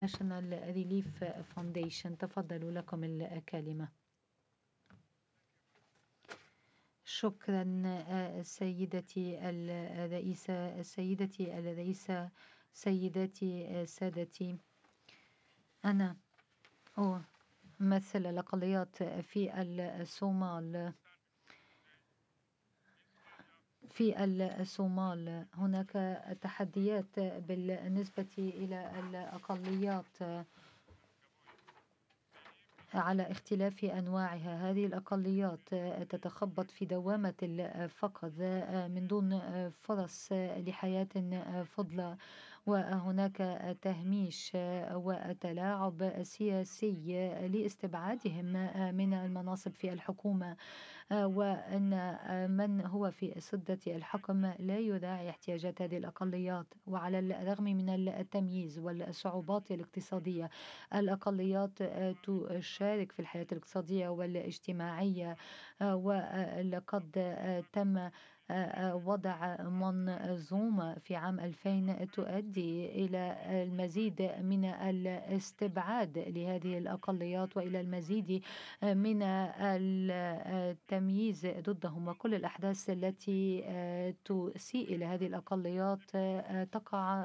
National Relief Foundation. تفضلوا لكم الكلمة. شكرا سيدتي الرئيسة، سيدتي الرئيسة، سيداتي سادتي، أنا أمثل الأقليات في الصومال. في الصومال هناك تحديات بالنسبة إلى الأقليات على اختلاف أنواعها. هذه الأقليات تتخبط في دوامة الفقر من دون فرص لحياة فضلة، وهناك تهميش وتلاعب سياسي لاستبعادهم من المناصب في الحكومة، وأن من هو في سدة الحكم لا يراعي احتياجات هذه الأقليات. وعلى الرغم من التمييز والصعوبات الاقتصادية، الأقليات تشارك في الحياة الاقتصادية والاجتماعية، ولقد تم وضع منظومة في عام 2000 تؤدي إلى المزيد من الاستبعاد لهذه الأقليات وإلى المزيد من التمييز ضدهم. وكل الأحداث التي تسيء إلى هذه الأقليات تقع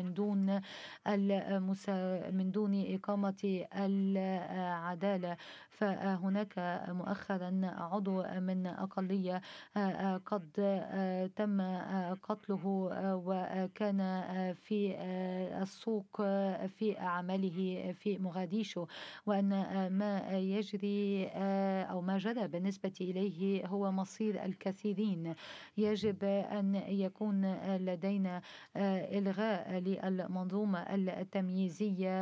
من دون إقامة العدالة. فهناك مؤخرا عضو من أقلية قد تم قتله، وكان في السوق في عمله في مغاديشو، وأن ما يجري أو ما جرى بالنسبة إليه هو مصير الكثيرين. يجب أن يكون لدينا إلغاء للمنظومة التمييزية